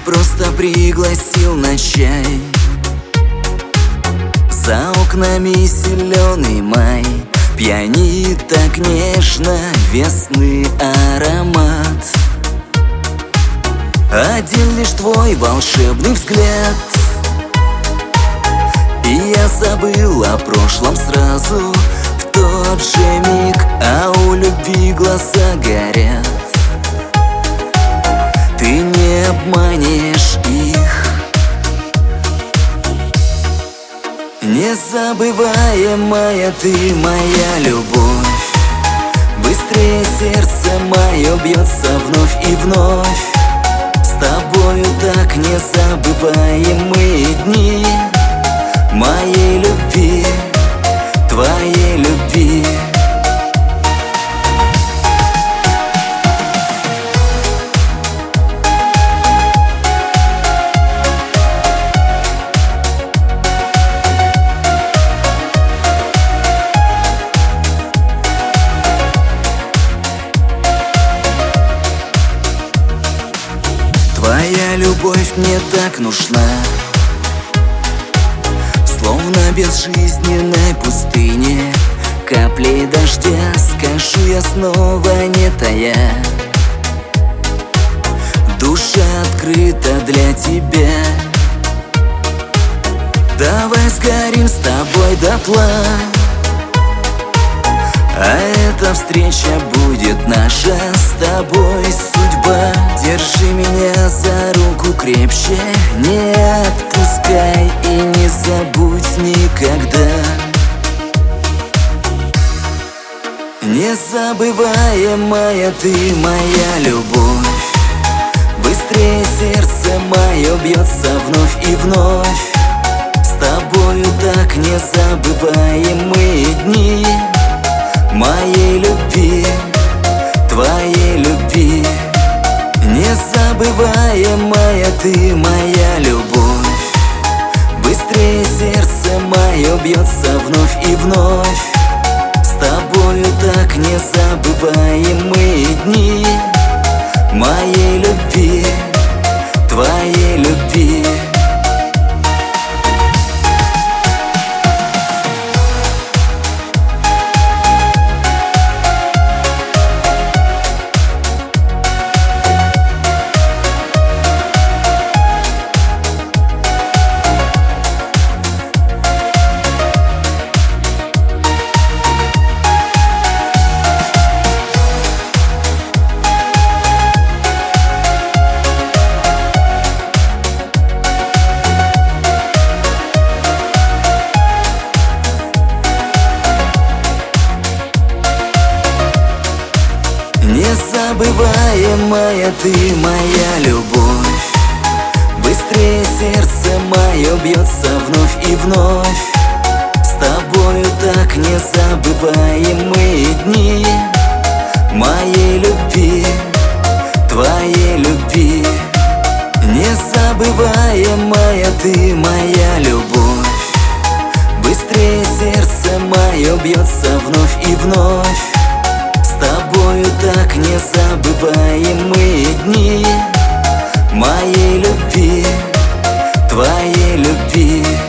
просто пригласил на чай. За окнами зеленый май пьянит так нежно весны аромат. Один лишь твой волшебный взгляд, и я забыл о прошлом сразу в тот же миг, а у любви глаза горят. Ты не обманешь их. Незабываемая ты моя любовь, быстрее сердце мое бьется вновь и вновь. С тобою так незабываемые дни моей любви, твоей любви. Твоя любовь мне так нужна, словно безжизненной пустыне каплей дождя, скажу я снова не тая. Душа открыта для тебя. Давай сгорим с тобой дотла, а эта встреча будет наша с тобой судьба. Держи меня за руку крепче, не отпускай и не забудь никогда. Незабываемая ты моя любовь, быстрее сердце мое бьется вновь и вновь. С тобою так незабываемые дни моей любви, твоей любви. Незабываемая ты моя любовь, быстрее сердце мое бьется вновь и вновь. С тобою так незабываемые дни моей любви, твоей любви. Незабываемая ты моя любовь, быстрее сердце мое бьется вновь и вновь. С тобою так незабываемые дни моей любви, твоей любви. Незабываемая ты моя любовь, быстрее сердце мое бьется вновь и вновь. С тобою так незабываемые дни моей любви, твоей любви.